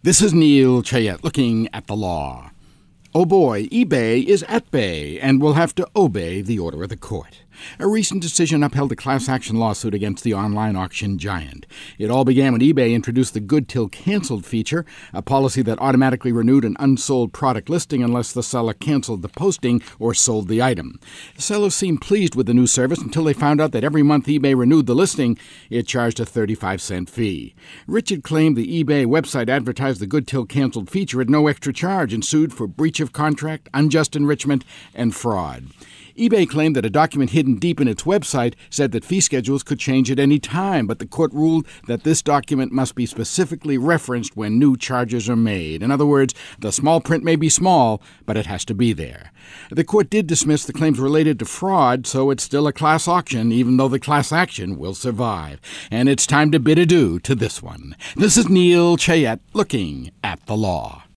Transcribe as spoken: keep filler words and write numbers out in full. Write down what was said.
This is Neil Chayette looking at the law. Oh boy, eBay is at bay and will have to obey the order of the court. A recent decision upheld a class action lawsuit against the online auction giant. It all began when eBay introduced the good till canceled feature, a policy that automatically renewed an unsold product listing unless the seller canceled the posting or sold the item. Sellers seemed pleased with the new service until they found out that every month eBay renewed the listing, it charged a thirty-five cent fee. Richard claimed the eBay website advertised the good till canceled feature at no extra charge and sued for breach of contract, unjust enrichment, and fraud. eBay claimed that a document hidden deep in its website said that fee schedules could change at any time, but the court ruled that this document must be specifically referenced when new charges are made. In other words, the small print may be small, but it has to be there. The court did dismiss the claims related to fraud, so it's still a class auction, even though the class action will survive. And it's time to bid adieu to this one. This is Neil Chayette looking at the law.